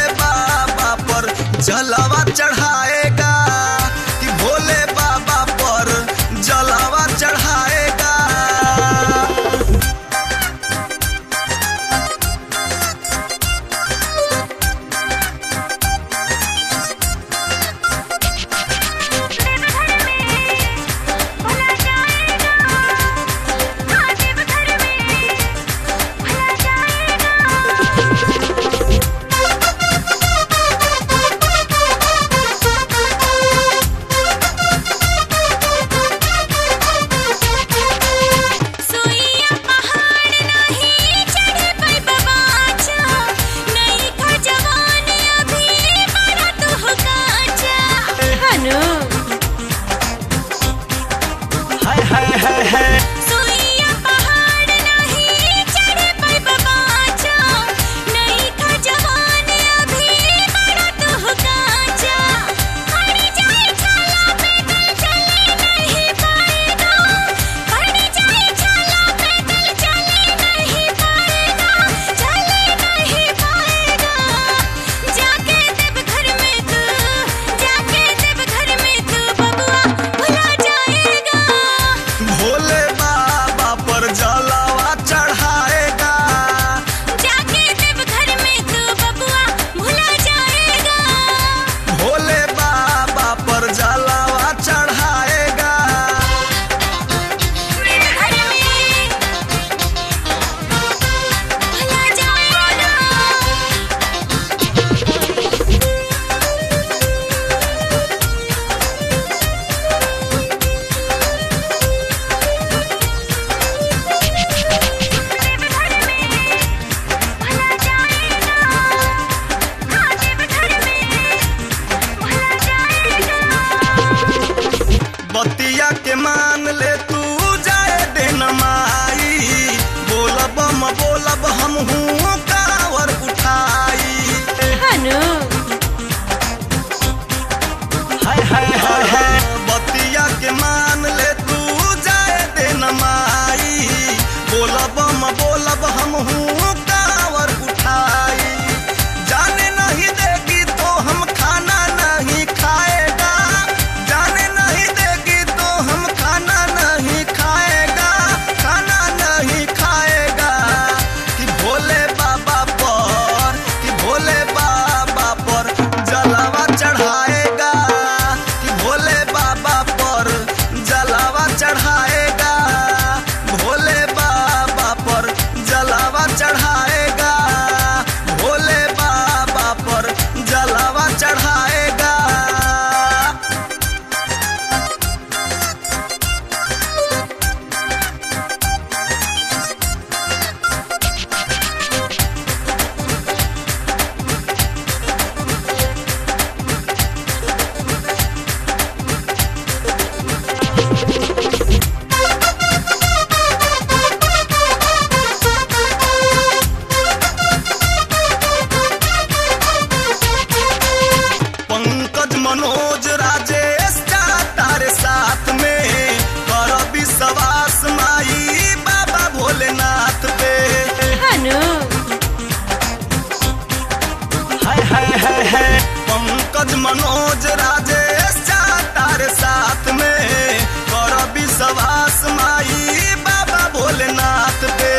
बाबा पर जलावा चढ़ाएगा कि भोले बाबा पर जलावा चढ़ाएगा। बतिया के मान ले तू जाए दिन माई, बोलब हम हूँ कावर उठाई। हाय हाय हाय हाय बतिया के मान ले तू जाए दिन माई, बोलब हम हूँ कावर उठाई। जाने नहीं देगी तो हम खाना नहीं खाएगा, जाने नहीं देगी तो हम खाना नहीं खाएगा, खाना नहीं खाएगा। कि भोले बाबा पर, कि भोले बाबा पर जलावा चढ़ाएगा, कि भोले बाबा पर जलावा चढ़ाएगा, भोले बाबा पर जलावा चढ़ाएगा, भोले बाबा पर जलावा चढ़ाएगा। पंकज मनोज राजेश जाता रे साथ में, कर विश्वास माई बाबा भोलेनाथ पे। हाय हाय हाय हाय पंकज मनोज राजेश जाता रे साथ में, कर विश्वास माई बाबा भोलेनाथ पे।